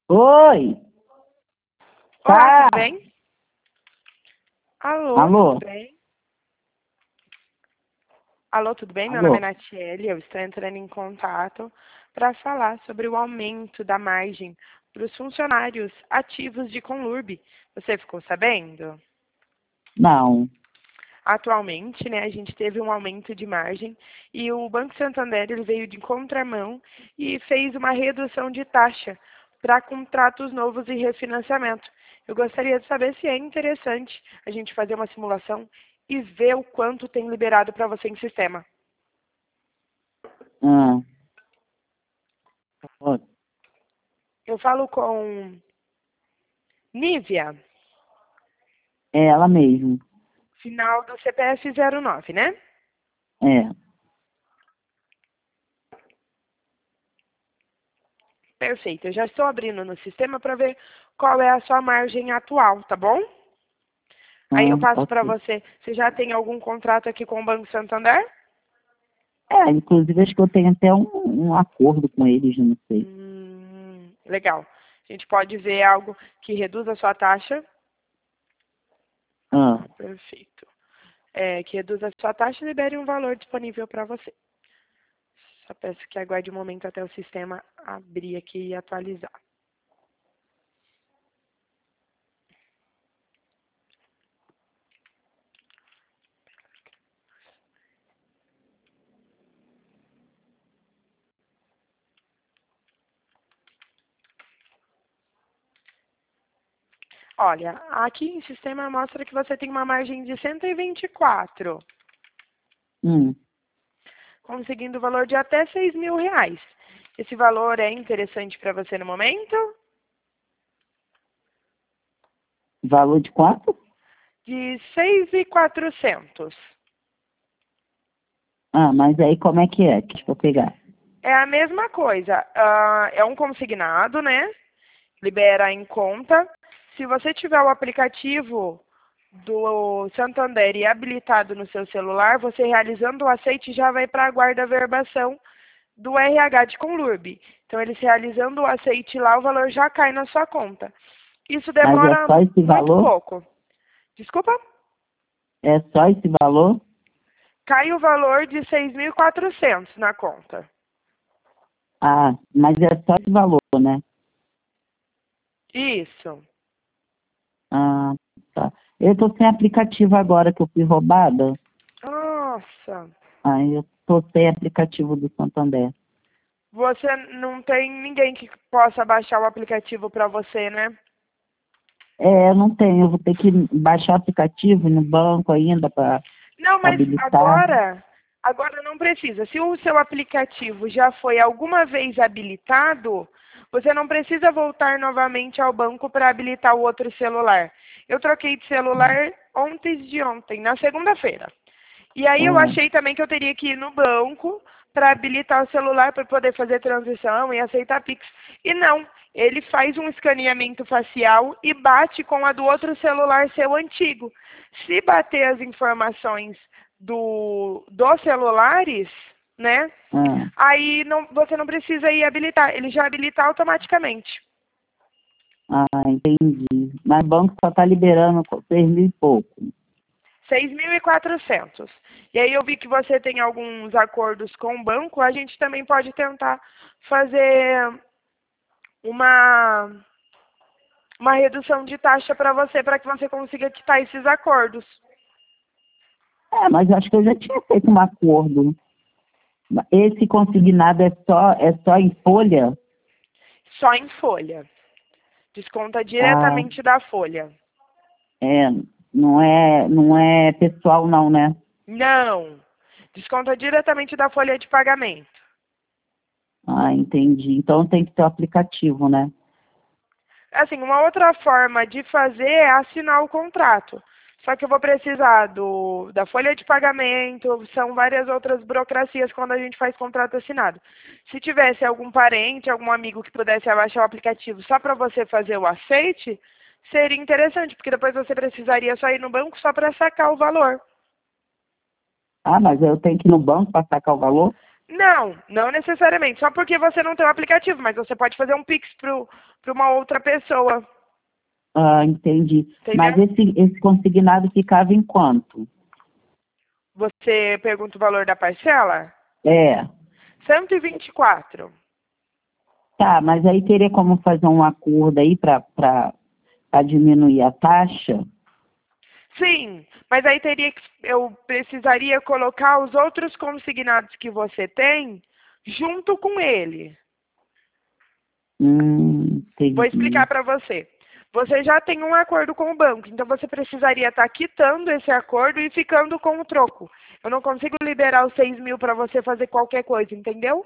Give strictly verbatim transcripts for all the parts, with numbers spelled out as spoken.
Oi, Olá, tá? tudo bem? Alô, Alô? tudo bem? Alô, tudo bem? Meu nome é Alô? Natiele, eu estou entrando em contato para falar sobre o aumento da margem para os funcionários ativos de Conlurb. Você ficou sabendo? Não. Atualmente, né, a gente teve um aumento de margem e o Banco Santander ele veio de contramão e fez uma redução de taxa para contratos novos e refinanciamento. Eu gostaria de saber se é interessante a gente fazer uma simulação e ver o quanto tem liberado para você em sistema. Ah, ó, Eu falo com Nívia, é ela mesmo. final do C P F zero nove, né? É. Perfeito, eu já estou abrindo no sistema para ver qual é a sua margem atual, tá bom? Aí eu Ah, passo para ok. você. Você já tem algum contrato aqui com o Banco Santander? É, inclusive acho que eu tenho até um, um acordo com eles, não sei. Hum, legal. A gente pode ver algo que reduza a sua taxa. Ah, Perfeito. É, que reduza a sua taxa e libere um valor disponível para você. Só peço que aguarde um momento até o sistema abrir aqui e atualizar. Olha, aqui em sistema mostra que você tem uma margem de cento e vinte e quatro, hum. conseguindo o valor de até seis mil reais. Esse valor é interessante para você no momento? Valor de quanto? De seis mil e quatrocentos. Ah, mas aí como é que é? Que eu pegar? É a mesma coisa. Ah, é um consignado, né? Libera em conta. Se você tiver o aplicativo do Santander e habilitado no seu celular, você realizando o aceite já vai para a guarda-verbação do R H de Conlurb. Então, eles realizando o aceite lá, o valor já cai na sua conta. Isso Mas é demora só esse muito valor? pouco. Desculpa? É só esse valor? Cai o valor de seis mil e quatrocentos na conta. Ah, mas é só esse valor, né? Isso. Ah, tá. Eu tô sem aplicativo agora que eu fui roubada. Nossa. Aí eu tô sem aplicativo do Santander. Você não tem ninguém que possa baixar o aplicativo para você, né? É, eu não tenho, eu vou ter que baixar o aplicativo no banco ainda para Não, mas habilitar. agora, agora não precisa. Se o seu aplicativo já foi alguma vez habilitado, você não precisa voltar novamente ao banco para habilitar o outro celular. Eu troquei de celular ontem de ontem, na segunda-feira. E aí eu Ah, achei também que eu teria que ir no banco para habilitar o celular para poder fazer transição e aceitar Pix. E não, ele faz um escaneamento facial e bate com a do outro celular seu antigo. Se bater as informações do, dos celulares, né? ah, Aí não, você não precisa ir habilitar, ele já habilita automaticamente. ah, entendi. Mas o banco só está liberando seis mil e pouco. seis mil e quatrocentos. E aí eu vi que você tem alguns acordos com o banco, a gente também pode tentar fazer uma, uma redução de taxa para você, para que você consiga quitar esses acordos. É, mas acho que eu já tinha feito um acordo. Esse consignado é só, é só em folha? Só em folha. Desconta Ah, diretamente da folha. é, não é, não é pessoal não, né? Não. Desconta diretamente da folha de pagamento. Ah, entendi. Então tem que ter o aplicativo, né? Assim, uma outra forma de fazer é assinar o contrato. Só que eu vou precisar do, da folha de pagamento, são várias outras burocracias quando a gente faz contrato assinado. Se tivesse algum parente, algum amigo que pudesse abaixar o aplicativo só para você fazer o aceite, seria interessante, porque depois você precisaria só ir no banco só para sacar o valor. Ah, mas eu tenho que ir no banco para sacar o valor? Não, não necessariamente. Só porque você não tem o aplicativo, mas você pode fazer um Pix para uma outra pessoa. Ah, entendi. Mas Entendeu? esse, esse consignado ficava em quanto? Você pergunta o valor da parcela? É. cento e vinte e quatro. Tá, mas aí teria como fazer um acordo aí para diminuir a taxa? Sim, mas aí teria que, eu precisaria colocar os outros consignados que você tem junto com ele. Hum, Vou entendi. explicar para você. Você já tem um acordo com o banco, então você precisaria estar quitando esse acordo e ficando com o troco. Eu não consigo liberar os seis mil para você fazer qualquer coisa, entendeu?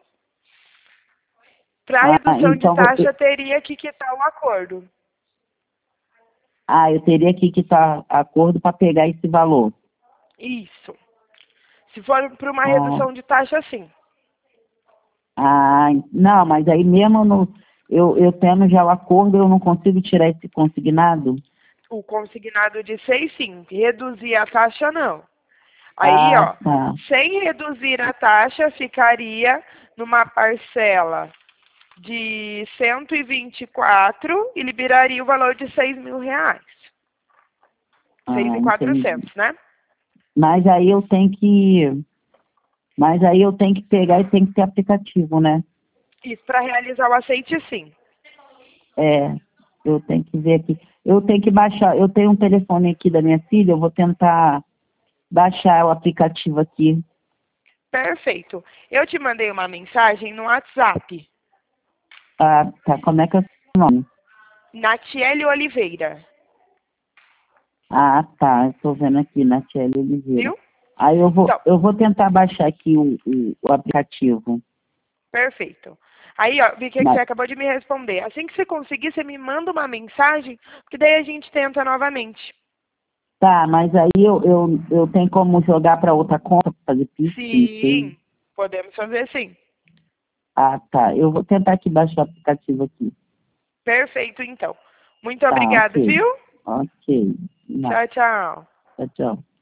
Para Ah, redução de então taxa, você. teria que quitar o acordo. Ah, eu teria que quitar acordo para pegar esse valor. Isso. Se for para uma Ah, redução de taxa, sim. ah, não, mas aí mesmo no, eu, eu tendo já o acordo, eu não consigo tirar esse consignado? O consignado de seis, sim. Reduzir a taxa, não. Aí, Ah, ó, tá. sem reduzir a taxa, ficaria numa parcela de cento e vinte e quatro e liberaria o valor de seis mil reais. Seis Ah, mil e entendi. quatrocentos, né? Mas aí eu tenho que. Mas aí eu tenho que pegar e tem que ter aplicativo, né? Isso, para realizar o aceite, sim. É, eu tenho que ver aqui. Eu tenho que baixar. Eu tenho um telefone aqui da minha filha, eu vou tentar baixar o aplicativo aqui. Perfeito. Eu te mandei uma mensagem no WhatsApp, Ah, tá. Como é que é o seu nome? Natiele Oliveira, Ah, tá. Eu tô vendo aqui na Tchelle Oliveira. viu? Aí eu vou, Então, eu vou tentar baixar aqui o, o, o aplicativo. perfeito. Aí, ó, vi que você Mas, acabou de me responder. Assim que você conseguir, você me manda uma mensagem, que daí a gente tenta novamente. tá, mas aí eu, eu, eu tenho como jogar para outra conta, pra fazer Pix, não sei. Sim, podemos fazer sim. Ah, tá. Eu vou tentar aqui baixar o aplicativo aqui. Perfeito, então. Muito Tá, obrigada, ok. viu? Ok. Não, Tchau, tchau. tchau, tchau.